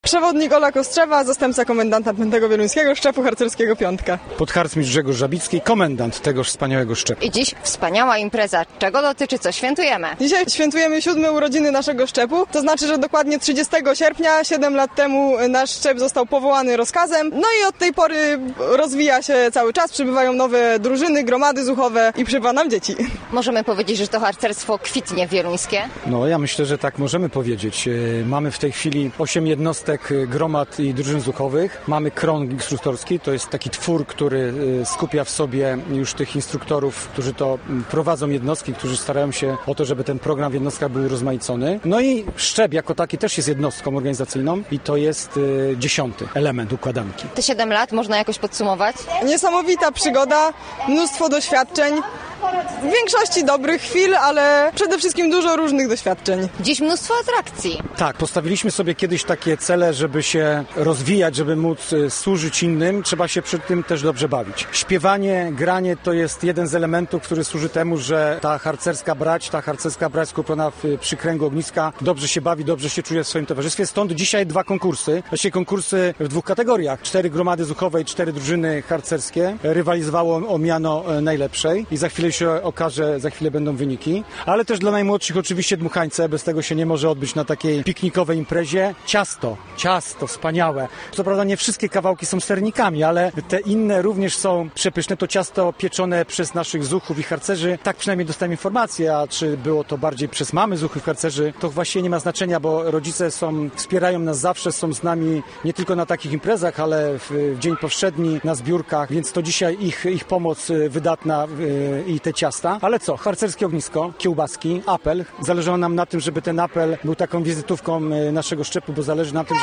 Przewodnik Ola Kostrzewa, zastępca komendanta 5. Wieluńskiego Szczepu Harcerskiego Piątka. Podharcmistrz Grzegorz Żabicki, komendant tegoż wspaniałego szczepu. I dziś wspaniała impreza. Czego dotyczy, co świętujemy? Dzisiaj świętujemy 7. urodziny naszego szczepu. To znaczy, że dokładnie 30 sierpnia, 7 lat temu nasz szczep został powołany rozkazem. No i od tej pory rozwija się cały czas. Przybywają nowe drużyny, gromady zuchowe i przybywa nam dzieci. Możemy powiedzieć, że to harcerstwo kwitnie wieluńskie? No, ja myślę, że tak możemy powiedzieć. Mamy w tej chwili 8 jednostek gromad i drużyn zuchowych. Mamy krąg instruktorski, to jest taki twór, który skupia w sobie już tych instruktorów, którzy to prowadzą jednostki, którzy starają się o to, żeby ten program w jednostkach był urozmaicony. No i szczep jako taki też jest jednostką organizacyjną i to jest 10. element układanki. Te 7 lat można jakoś podsumować? Niesamowita przygoda, mnóstwo doświadczeń. W większości dobrych chwil, ale przede wszystkim dużo różnych doświadczeń. Dziś mnóstwo atrakcji. Tak, postawiliśmy sobie kiedyś takie cele, żeby się rozwijać, żeby móc służyć innym. Trzeba się przy tym też dobrze bawić. Śpiewanie, granie to jest jeden z elementów, który służy temu, że ta harcerska brać skupiona przy kręgu ogniska dobrze się bawi, dobrze się czuje w swoim towarzystwie. Stąd dzisiaj 2 konkursy. Właściwie konkursy w 2 kategoriach. 4 gromady zuchowe i 4 drużyny harcerskie rywalizowało o miano najlepszej i za chwilę się okaże, za chwilę będą wyniki, ale też dla najmłodszych oczywiście dmuchańce, bez tego się nie może odbyć na takiej piknikowej imprezie. Ciasto, wspaniałe. Co prawda nie wszystkie kawałki są sernikami, ale te inne również są przepyszne. To ciasto pieczone przez naszych zuchów i harcerzy, tak przynajmniej dostałem informację, a czy było to bardziej przez mamy zuchów i harcerzy, to właściwie nie ma znaczenia, bo rodzice wspierają nas zawsze, są z nami nie tylko na takich imprezach, ale w dzień powszedni, na zbiórkach, więc to dzisiaj ich pomoc wydatna i te ciasta. Ale co? Harcerskie ognisko, kiełbaski, apel. Zależało nam na tym, żeby ten apel był taką wizytówką naszego szczepu, bo zależy na tym,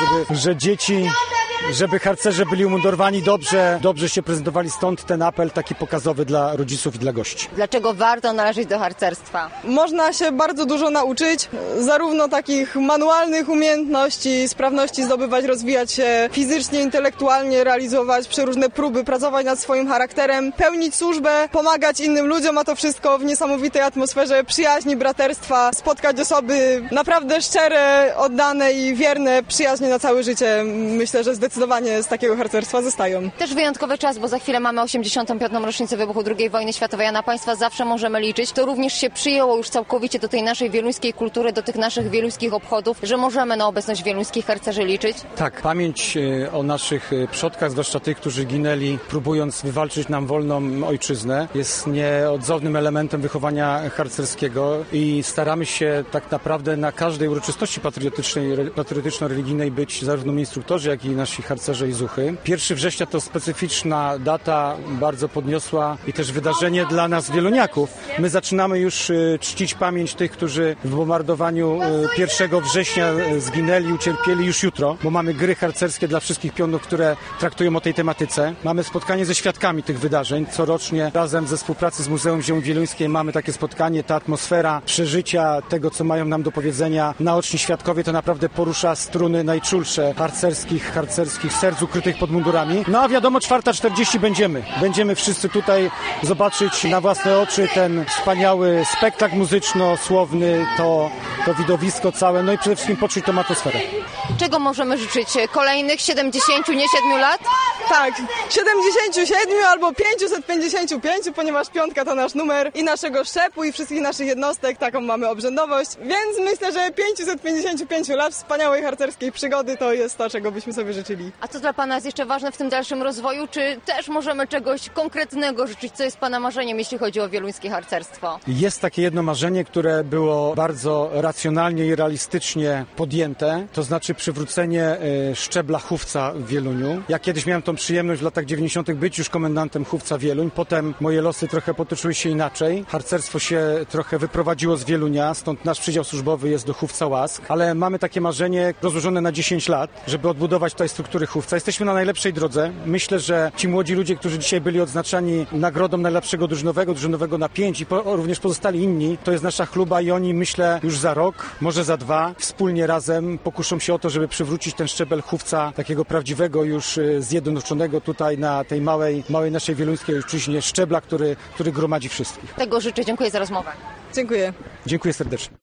żeby harcerze byli umundurowani dobrze się prezentowali, stąd ten apel taki pokazowy dla rodziców i dla gości. Dlaczego warto należeć do harcerstwa? Można się bardzo dużo nauczyć, zarówno takich manualnych umiejętności, sprawności zdobywać, rozwijać się fizycznie, intelektualnie, realizować przeróżne próby, pracować nad swoim charakterem, pełnić służbę, pomagać innym ludziom, a to wszystko w niesamowitej atmosferze przyjaźni, braterstwa, spotkać osoby naprawdę szczere, oddane i wierne, przyjaźnie na całe życie. Myślę, że zdecydowanie z takiego harcerstwa zostają. Też wyjątkowy czas, bo za chwilę mamy 85. rocznicę wybuchu II wojny światowej, a na państwa zawsze możemy liczyć. To również się przyjęło już całkowicie do tej naszej wieluńskiej kultury, do tych naszych wieluńskich obchodów, że możemy na obecność wieluńskich harcerzy liczyć. Tak, pamięć o naszych przodkach, zwłaszcza tych, którzy ginęli, próbując wywalczyć nam wolną ojczyznę, jest nieodzownym elementem wychowania harcerskiego i staramy się tak naprawdę na każdej uroczystości patriotyczno-religijnej być zarówno instruktorzy, jak i nasi harcerze i zuchy. 1 września to specyficzna data, bardzo podniosła i też wydarzenie dla nas wieluniaków. My zaczynamy już czcić pamięć tych, którzy w bombardowaniu 1 września zginęli, ucierpieli już jutro, bo mamy gry harcerskie dla wszystkich pionów, które traktują o tej tematyce. Mamy spotkanie ze świadkami tych wydarzeń. Corocznie razem ze współpracy z Muzeum Ziemi Wieluńskiej mamy takie spotkanie. Ta atmosfera przeżycia tego, co mają nam do powiedzenia naoczni świadkowie, to naprawdę porusza struny najczulsze harcerskich serc ukrytych pod mundurami. No a wiadomo, 4:40 będziemy wszyscy tutaj zobaczyć na własne oczy ten wspaniały spektakl muzyczno-słowny, to widowisko całe, no i przede wszystkim poczuć tą atmosferę. Czego możemy życzyć? Kolejnych 70, nie 7 lat? Tak, 77 albo 555, ponieważ 5 to nasz numer i naszego szczepu i wszystkich naszych jednostek, taką mamy obrzędowość, więc myślę, że 555 lat wspaniałej harcerskiej przygody to jest to, czego byśmy sobie życzyli. A co dla Pana jest jeszcze ważne w tym dalszym rozwoju? Czy też możemy czegoś konkretnego życzyć? Co jest Pana marzeniem, jeśli chodzi o wieluńskie harcerstwo? Jest takie jedno marzenie, które było bardzo racjonalnie i realistycznie podjęte, to znaczy przywrócenie szczebla Chówca w Wieluniu. Ja kiedyś miałem tą przyjemność w latach 90. być już komendantem Chówca Wieluń, potem moje losy trochę potoczyły się inaczej. Harcerstwo się trochę wyprowadziło z Wielunia, stąd nasz przydział służbowy jest do Chówca Łask, ale mamy takie marzenie rozłożone na 10 lat, żeby odbudować tutaj struktury Chówca. Jesteśmy na najlepszej drodze. Myślę, że ci młodzi ludzie, którzy dzisiaj byli odznaczani nagrodą najlepszego drużynowego na 5 i również pozostali inni, to jest nasza chluba i oni, myślę, już za rok, może za 2, wspólnie razem pokuszą się o to, żeby przywrócić ten szczebel Chówca, takiego prawdziwego już zjednoczonego tutaj na tej małej naszej wieluńskiej ojczyźnie szczebla, który gromadzi wszystkich. Tego życzę. Dziękuję za rozmowę. Dziękuję. Dziękuję serdecznie.